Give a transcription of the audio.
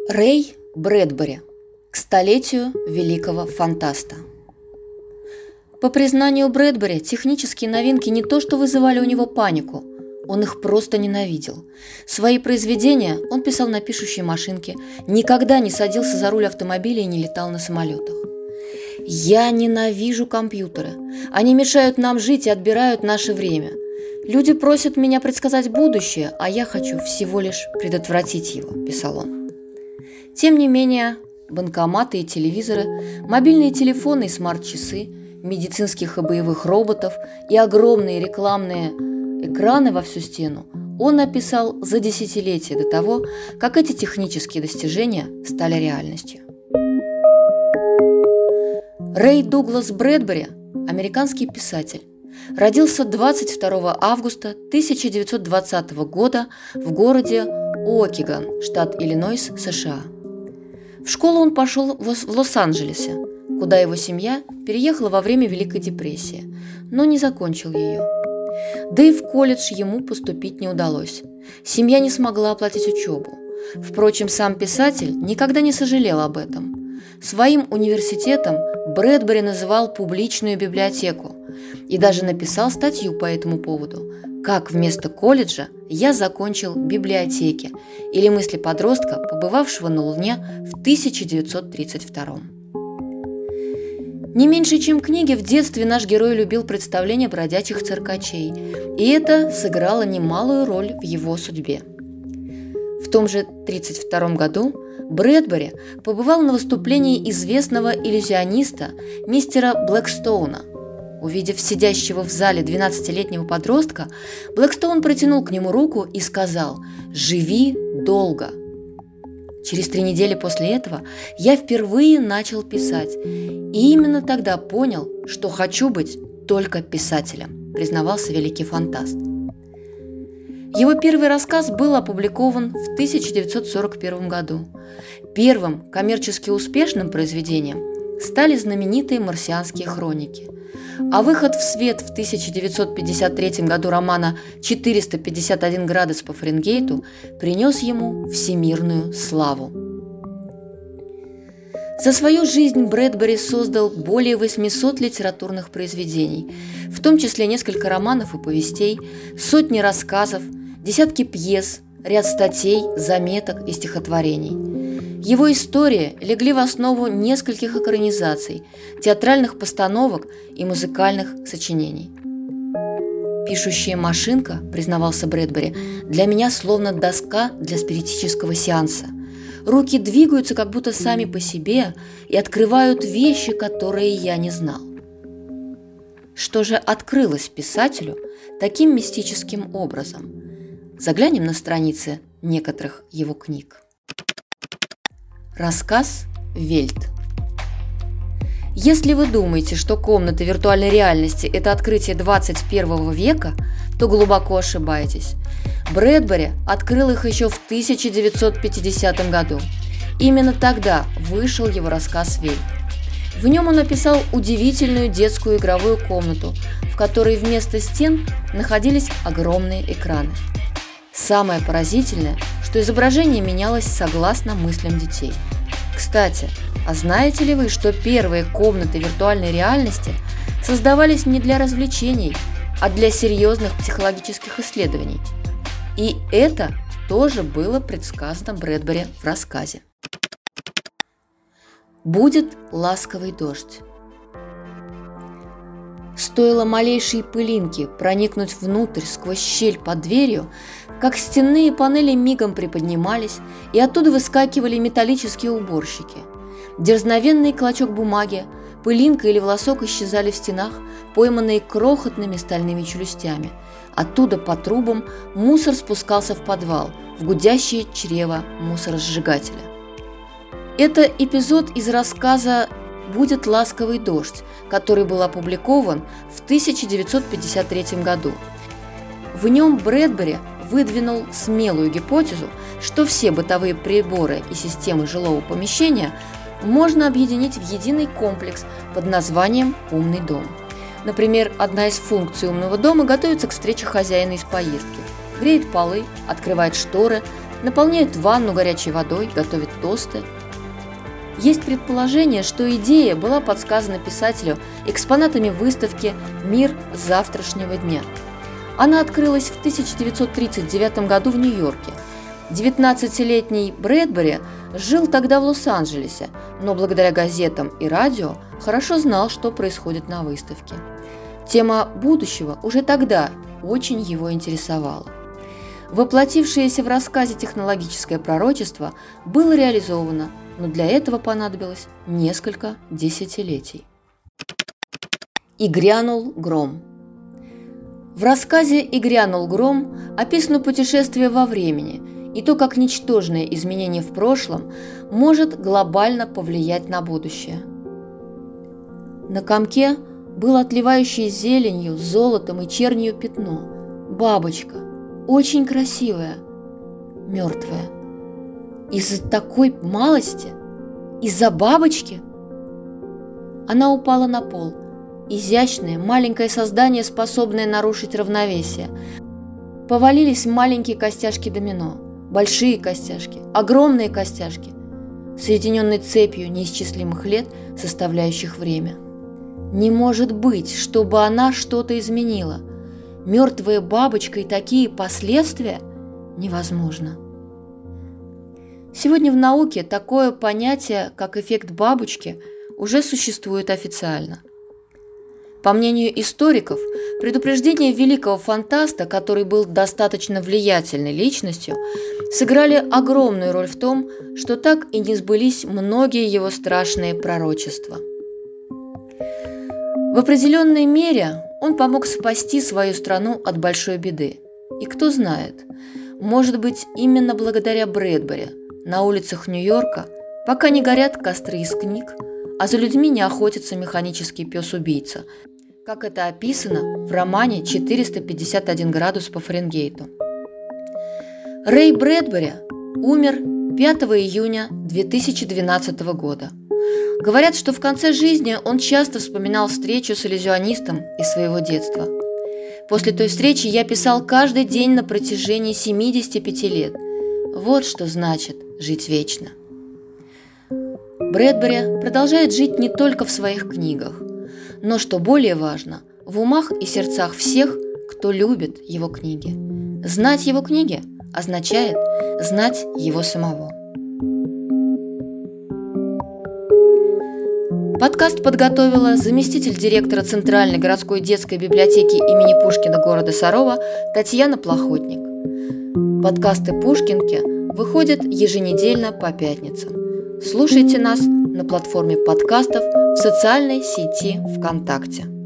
Рэй Брэдбери к столетию великого фантаста. По признанию Брэдбери, технические новинки не то что вызывали у него панику, он их просто ненавидел. Свои произведения он писал на пишущей машинке, никогда не садился за руль автомобиля и не летал на самолетах. «Я ненавижу компьютеры. Они мешают нам жить и отбирают наше время. Люди просят меня предсказать будущее, а я хочу всего лишь предотвратить его», – писал он. Тем не менее, банкоматы и телевизоры, мобильные телефоны и смарт-часы, медицинских и боевых роботов и огромные рекламные экраны во всю стену он написал за десятилетия до того, как эти технические достижения стали реальностью. Рэй Дуглас Брэдбери – американский писатель. Родился 22 августа 1920 года в городе Уокиган, штат Иллинойс, США. В школу он пошел в Лос-Анджелесе, куда его семья переехала во время Великой депрессии, но не закончил ее. Да и в колледж ему поступить не удалось. Семья не смогла оплатить учебу. Впрочем, сам писатель никогда не сожалел об этом. Своим университетом Брэдбери называл публичную библиотеку и даже написал статью по этому поводу «Как вместо колледжа я закончил библиотеки» или мысли подростка, побывавшего на Луне в 1932. Не меньше, чем книги, в детстве наш герой любил представления бродячих циркачей, и это сыграло немалую роль в его судьбе. В том же 1932 году Брэдбери побывал на выступлении известного иллюзиониста мистера Блэкстоуна. Увидев сидящего в зале 12-летнего подростка, Блэкстоун протянул к нему руку и сказал «Живи долго». Через 3 недели после этого я впервые начал писать, и именно тогда понял, что хочу быть только писателем, признавался великий фантаст. Его первый рассказ был опубликован в 1941 году. Первым коммерчески успешным произведением стали знаменитые «Марсианские хроники», а выход в свет в 1953 году романа «451 градус по Фаренгейту» принес ему всемирную славу. За свою жизнь Брэдбери создал более 800 литературных произведений, в том числе несколько романов и повестей, сотни рассказов, десятки пьес, ряд статей, заметок и стихотворений. Его истории легли в основу нескольких экранизаций, театральных постановок и музыкальных сочинений. «Пишущая машинка», – признавался Брэдбери, – «для меня словно доска для спиритического сеанса. Руки двигаются как будто сами по себе и открывают вещи, которые я не знал». Что же открылось писателю таким мистическим образом? Заглянем на страницы некоторых его книг. Рассказ «Вельт». Если вы думаете, что комнаты виртуальной реальности – это открытие 21 века, то глубоко ошибаетесь. Брэдбери открыл их еще в 1950 году. Именно тогда вышел его рассказ «Вельт». В нем он описал удивительную детскую игровую комнату, в которой вместо стен находились огромные экраны. Самое поразительное, что изображение менялось согласно мыслям детей. Кстати, а знаете ли вы, что первые комнаты виртуальной реальности создавались не для развлечений, а для серьезных психологических исследований? И это тоже было предсказано Брэдбери в рассказе. Будет ласковый дождь. Стоило малейшей пылинке проникнуть внутрь сквозь щель под дверью, как стенные панели мигом приподнимались, и оттуда выскакивали металлические уборщики. Дерзновенный клочок бумаги, пылинка или волосок исчезали в стенах, пойманные крохотными стальными челюстями. Оттуда по трубам мусор спускался в подвал, в гудящее чрево мусоросжигателя. Это эпизод из рассказа «Будет ласковый дождь», который был опубликован в 1953 году. В нем Брэдбери выдвинул смелую гипотезу, что все бытовые приборы и системы жилого помещения можно объединить в единый комплекс под названием «умный дом». Например, одна из функций умного дома готовится к встрече хозяина из поездки, греет полы, открывает шторы, наполняют ванну горячей водой, готовят тосты. Есть предположение, что идея была подсказана писателю экспонатами выставки «Мир завтрашнего дня». Она открылась в 1939 году в Нью-Йорке. 19-летний Брэдбери жил тогда в Лос-Анджелесе, но благодаря газетам и радио хорошо знал, что происходит на выставке. Тема будущего уже тогда очень его интересовала. Воплотившееся в рассказе технологическое пророчество было реализовано, но для этого понадобилось несколько десятилетий. «И грянул гром». В рассказе «И грянул гром» описано путешествие во времени и то, как ничтожное изменение в прошлом может глобально повлиять на будущее. На комке было отливающее зеленью, золотом и чернью пятно. Бабочка, очень красивая, мертвая. Из-за такой малости? Из-за бабочки? Она упала на пол. Изящное, маленькое создание, способное нарушить равновесие. Повалились маленькие костяшки домино. Большие костяшки, огромные костяшки, соединенные цепью неисчислимых лет, составляющих время. Не может быть, чтобы она что-то изменила. Мертвая бабочка и такие последствия невозможно. Сегодня в науке такое понятие, как эффект бабочки, уже существует официально. По мнению историков, предупреждения великого фантаста, который был достаточно влиятельной личностью, сыграли огромную роль в том, что так и не сбылись многие его страшные пророчества. В определенной мере он помог спасти свою страну от большой беды. И кто знает, может быть, именно благодаря Брэдбери на улицах Нью-Йорка пока не горят костры из книг, а за людьми не охотится механический пес-убийца, как это описано в романе «451 градус по Фаренгейту». Рэй Брэдбери умер 5 июня 2012 года. Говорят, что в конце жизни он часто вспоминал встречу с иллюзионистом из своего детства. После той встречи я писал каждый день на протяжении 75 лет. Вот что значит жить вечно. Брэдбери продолжает жить не только в своих книгах, но, что более важно, в умах и сердцах всех, кто любит его книги. Знать его книги означает знать его самого. Подкаст подготовила заместитель директора Центральной городской детской библиотеки имени Пушкина города Сарова Татьяна Плохотник. Подкасты «Пушкинки» выходят еженедельно по пятницам. Слушайте нас на платформе подкастов в социальной сети ВКонтакте.